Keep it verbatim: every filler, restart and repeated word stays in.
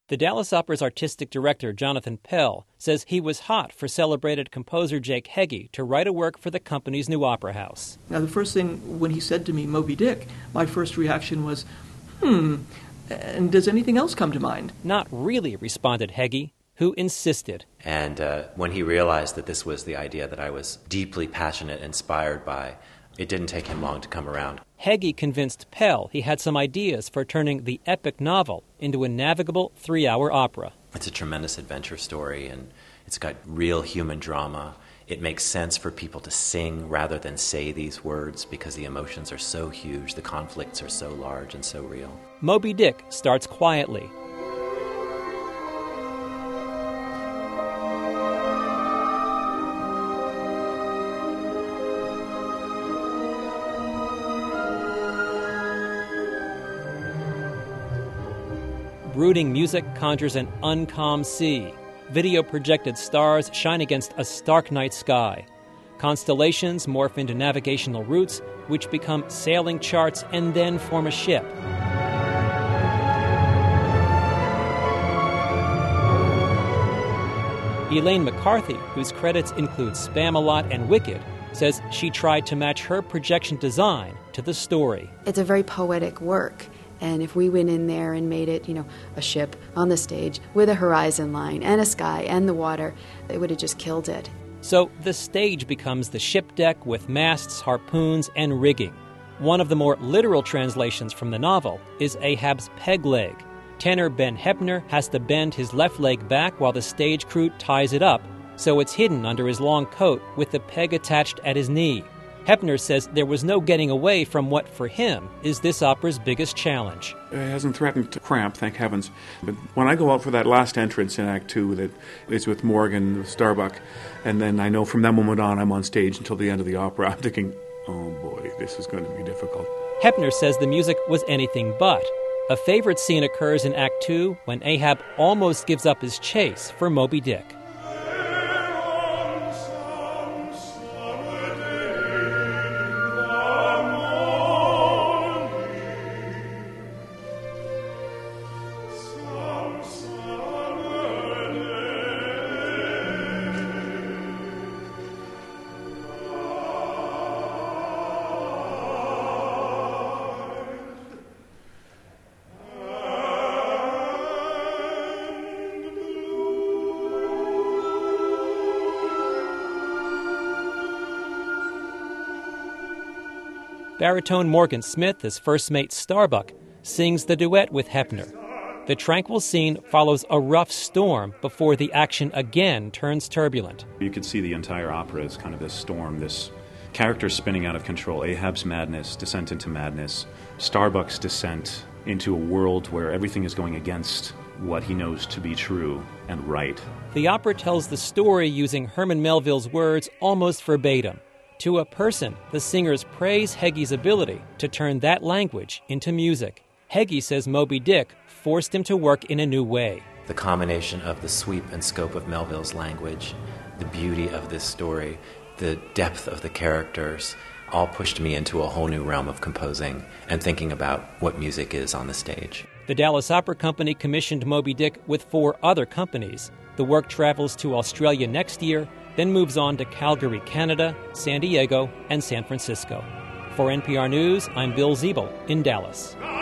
The Dallas Opera's artistic director, Jonathan Pell, says he was hot for celebrated composer Jake Heggie to write a work for the company's new opera house. Now, the first thing when he said to me, Moby Dick, my first reaction was, hmm, and does anything else come to mind? Not really, responded Heggie, who insisted. And uh, when he realized that this was the idea that I was deeply passionate, inspired by, it didn't take him long to come around. Heggie convinced Pell he had some ideas for turning the epic novel into a navigable three-hour opera. It's a tremendous adventure story, and it's got real human drama. It makes sense for people to sing rather than say these words because the emotions are so huge, the conflicts are so large and so real. Moby Dick starts quietly. Brooding music conjures an uncalm sea. Video-projected stars shine against a stark night sky. Constellations morph into navigational routes, which become sailing charts and then form a ship. Elaine McCarthy, whose credits include Spamalot and Wicked, says she tried to match her projection design to the story. It's a very poetic work. And if we went in there and made it, you know, a ship on the stage with a horizon line and a sky and the water, it would have just killed it. So the stage becomes the ship deck with masts, harpoons, and rigging. One of the more literal translations from the novel is Ahab's peg leg. Tenor Ben Heppner has to bend his left leg back while the stage crew ties it up, so it's hidden under his long coat with the peg attached at his knee. Heppner says there was no getting away from what, for him, is this opera's biggest challenge. It hasn't threatened to cramp, thank heavens. But when I go out for that last entrance in Act Two, that is with Morgan Starbuck, and then I know from that moment on I'm on stage until the end of the opera, I'm thinking, oh boy, this is going to be difficult. Heppner says the music was anything but. A favorite scene occurs in Act Two when Ahab almost gives up his chase for Moby Dick. Baritone Morgan Smith, as first mate Starbuck, sings the duet with Heppner. The tranquil scene follows a rough storm before the action again turns turbulent. You could see the entire opera as kind of this storm, this character spinning out of control. Ahab's madness, descent into madness, Starbuck's descent into a world where everything is going against what he knows to be true and right. The opera tells the story using Herman Melville's words almost verbatim. To a person, the singers praise Heggie's ability to turn that language into music. Heggie says Moby Dick forced him to work in a new way. The combination of the sweep and scope of Melville's language, the beauty of this story, the depth of the characters, all pushed me into a whole new realm of composing and thinking about what music is on the stage. The Dallas Opera Company commissioned Moby Dick with four other companies. The work travels to Australia next year, then moves on to Calgary, Canada, San Diego, and San Francisco. For N P R News, I'm Bill Ziebel in Dallas.